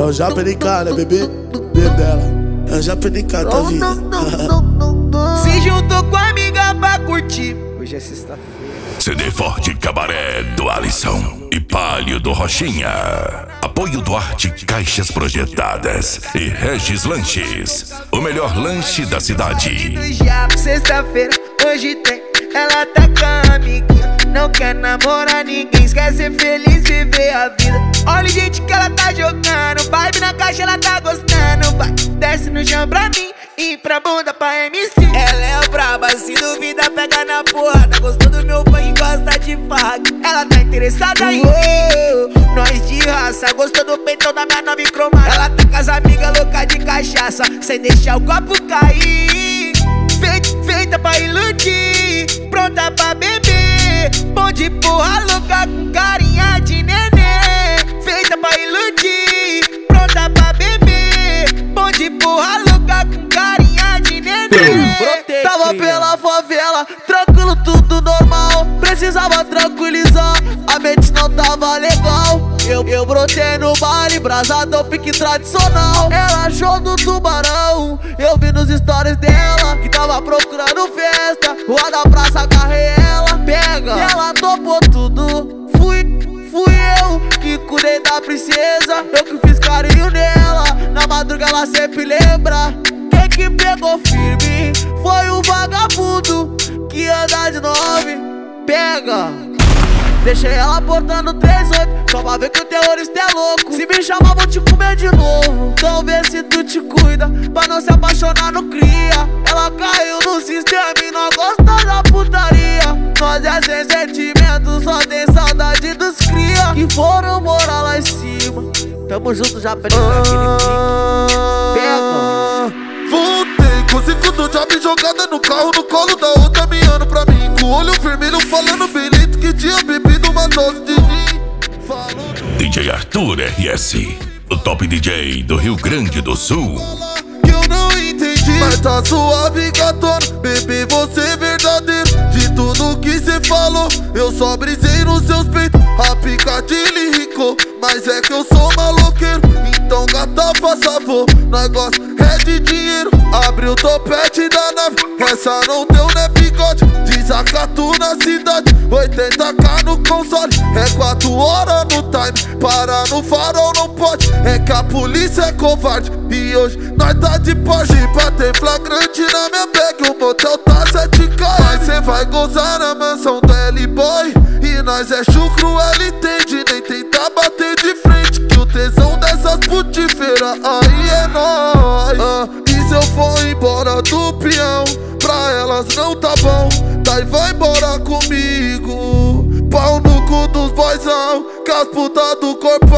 o Japa de cara, bebê, bebela. É o Japa de cara da vida. Se juntou com a amiga pra curtir. Hoje é sexta-feira. CD Forte Cabaré do Alisson e Palio do Rochinha. Apoio Duarte Caixas Projetadas e Regis Lanches, o melhor lanche da cidade. Sexta-feira, hoje tem. Ela tá com a amiguinha, não quer namorar ninguém, quer ser feliz, viver a vida. Olha o jeito que ela tá jogando, vibe na caixa, ela tá gostando. Vai, desce no chão pra mim e pra bunda pra MC. Ela é braba, se duvida pega na porrada. Gostou do meu funk, gosta de farra. Ela tá interessada em nós de raça. Gostou do peitão da minha nova cromada. Ela tá com as amigas louca de cachaça, sem deixar o copo cair. Feita pra iludir, pronta pra beber. Bom de porra louca com carinha de neném. Feita pra iludir, pronta pra beber. Bom de porra louca com carinha de neném. Tava pela favela, tranquilo, tudo normal. Precisava tranquilizar, a mente não tava legal. Eu brotei no baile, brasadão, pique tradicional. Ela achou do tubarão, eu vi nos stories dela que tava procurando festa. Rua da praça, agarrei ela, pega. E ela topou tudo, fui eu que cuidei da princesa. Eu que fiz carinho nela, na madruga ela sempre lembra. Quem que pegou firme foi o vagabundo que anda de 9, pega. Deixei ela portando 38, só pra ver que o terrorista é louco. Se me chamar vou te comer de novo, então vê se tu te cuida, pra não se apaixonar no cria. Ela caiu no sistema e não gosta da putaria. Nós é sem sentimento, só tem saudade dos cria que foram morar lá em cima. Tamo junto, já perdeu aquele pique. Pega. Voltei com 5 do job jogada no carro, no colo da outra miando pra mim. Com o olho vermelho falando bem lento que tinha bebido uma dose de gin. DJ Arthur RS, o top DJ do Rio Grande do Sul. Que eu não entendi, mas tá suave gatona. Bebê, você é verdadeiro. De tudo que cê falou, eu só brisei nos seus peitos. A Picadilly ricou, mas é que eu sou maloqueiro. Então gata, faça favor, nós gosta é de dinheiro. Abre o topete da nave, essa não deu né bigode. Desacatu na cidade, 80k no console. É 4 horas no time, para no farol não pode. É que a polícia é covarde e hoje nós tá de Porsche. Pra ter flagrante na minha bag, o motel tá 7k. Mas cê vai gozar na mansão do L-Boy. E nós é chucro, ela entende, nem tentar bater de frente. Que o tesão dessas putifeiras aí é nóis. E se eu for embora do peão, pra elas não tá bom, daí vai embora comigo. Pau no cu dos boyzão, com as putas do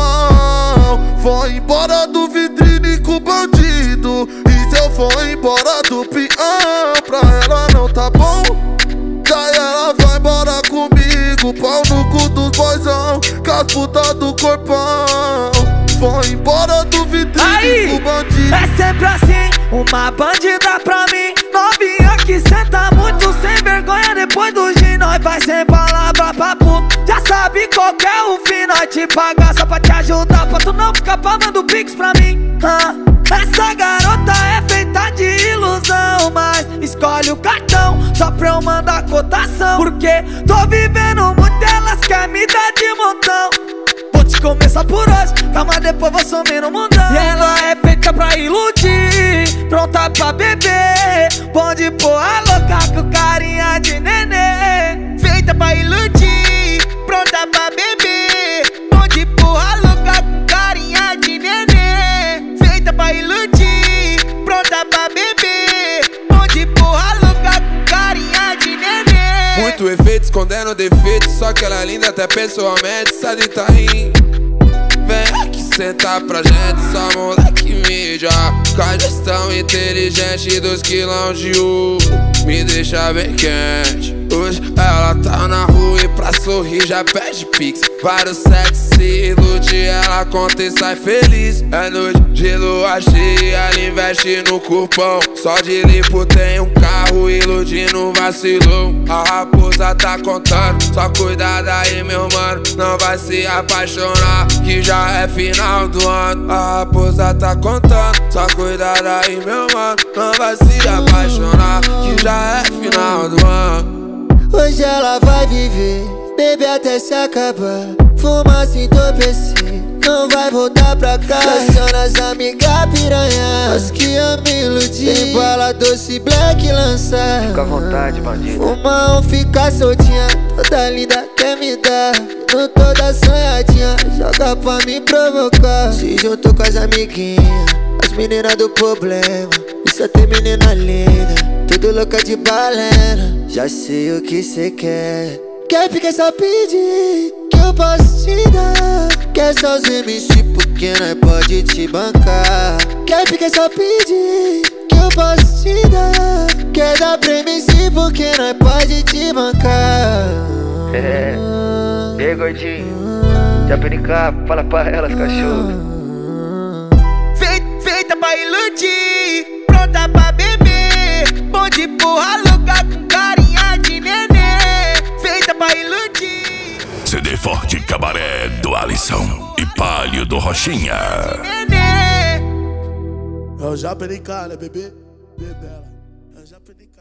corpão. Vou embora do vitrine com bandido. E se eu for embora do peão, pra ela não tá bom, daí ela vai embora comigo. Pau no cu dos boyzão, com as putas do corpão. Vou embora do vitrine com bandido. É sempre assim, uma bandida pra mim. Novinha que senta muito sem vergonha. Depois do gin nós vai sem palavra pra puto. Já sabe qual que é o fim, nós te pagar só pra te ajudar, pra tu não ficar pagando pix pra mim. Essa garota é feita de ilusão, mas escolhe o cartão só pra eu mandar cotação. Porque tô vivendo muito, elas querem me dar de montão. Vou te começar por hoje, calma, depois vou sumir no mundão. E ela é feita pra iludir, pronta pra beber. Bom de porra louca com carinha de neném. Feita pra iludir, pronta pra beber. Bom de porra louca com carinha de neném. Feita pra iludir, pronta pra beber. Bom de porra louca com carinha de neném. Muito efeito escondendo defeito, só que ela é linda até pessoalmente. Sai de Itaim, vem aqui sentar pra gente, só moleque mídia. Com a gestão inteligente dos quilão de ouro, me deixa bem quente. Hoje ela tá na rua e pra sorrir já pede pix. Vários sexos se ilude, ela conta e sai feliz. É noite de lua cheia, ela investe no corpão. Só de limpo tem um carro, iludindo vacilou. A raposa tá contando, só cuidado aí meu mano, não vai se apaixonar, que já é é final do ano, a raposa tá contando. Só cuidado aí, meu mano, não vai se apaixonar, que já é final do ano. Hoje ela vai viver, beber até se acabar, fumar se entorpecer, não vai voltar pra cá. Aciona as amigas piranha, as que eu me iludi. Tem bala doce black lançar. Fica à vontade, bandido. Uma fica soltinha, toda linda quer me dar. Não toda sonhadinha, joga pra me provocar. Se juntou com as amiguinhas, as meninas do problema. E só tem menina linda, tudo louca de balena. Já sei o que cê quer. Quer ficar só pedir, que eu posso te dar. Quer só os MC porque nós pode te bancar. Quer ficar só pedir, que eu posso te dar. Quer dar pra MC porque nós pode te bancar. E aí, gordinho? Japenica, fala pra elas, cachorro. Feita pra iludir, pronta pra beber. Bom de porra louca com carinha de nenê. Feita pra iludir. CD Forte Cabaré do Alisson e Palio do Rochinha. Nenê. É o Japenica, né, bebê? Bebela. É o Japenica.